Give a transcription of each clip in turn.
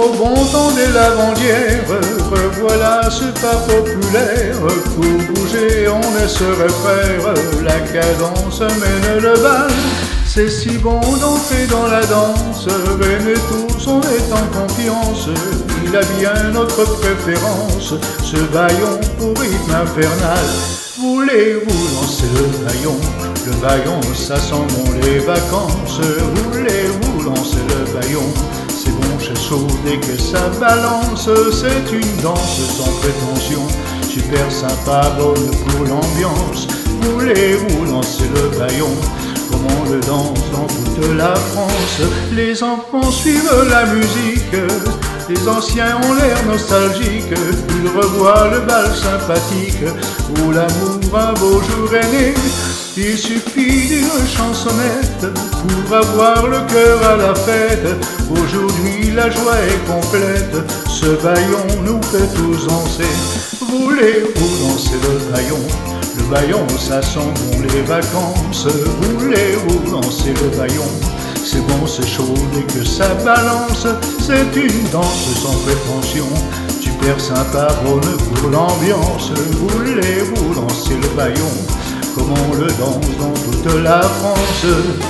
Au bon temps des lavandières, revoilà ce pas populaire. Pour bouger, on ne serait frère, la cadence mène le bal. C'est si bon d'entrer dans la danse, aimer tous, on est en confiance. Il a bien notre préférence, ce bâillon au rythme infernal. Voulez-vous lancer le bâillon? Le bâillon, ça sent bon les vacances. Voulez-vous lancer le bâillon? C'est bon chez chaud dès que ça balance. C'est une danse sans prétention, super sympa, bonne pour l'ambiance. Voulez-vous lancer le bâillon? Comme on le danse dans toute la France. Les enfants suivent la musique, les anciens ont l'air nostalgiques. Ils revoient le bal sympathique où l'amour un beau jour est né. Il suffit d'une chansonnette pour avoir le cœur à la fête. Aujourd'hui la joie est complète, ce bâillon nous fait tous danser. Voulez-vous danser le bâillon? Le bâillon, ça sent bon les vacances. Voulez-vous lancer le bâillon? C'est bon, c'est chaud dès que ça balance. C'est une danse sans prétention, super sympa, bonne pour l'ambiance. Voulez-vous lancer le bâillon? Comme on le danse dans toute la France.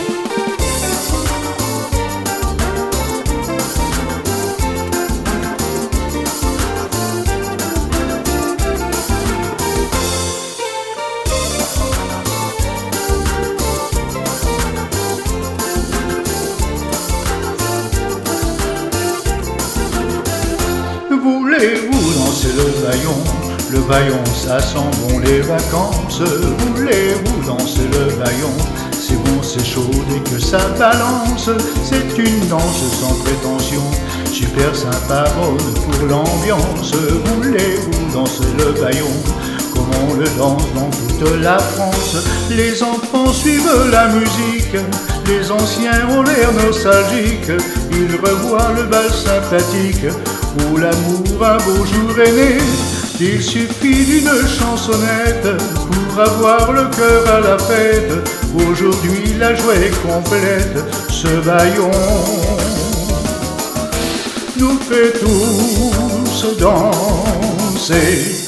Voulez-vous lancer le bâillon? Le bâillon, ça sent bon les vacances. Voulez-vous lancer le bâillon? C'est bon, c'est chaud dès que ça balance. C'est une danse sans prétention, super sympa, bonne pour l'ambiance. Voulez-vous danser le bâillon? Comme on le danse dans toute la France. Les enfants suivent la musique, les anciens ont l'air nostalgiques. Ils revoient le bal sympathique où l'amour un beau jour est né. Il suffit d'une chansonnette pour avoir le cœur à la fête. Aujourd'hui la joie est complète, ce bâillon nous fait tous danser.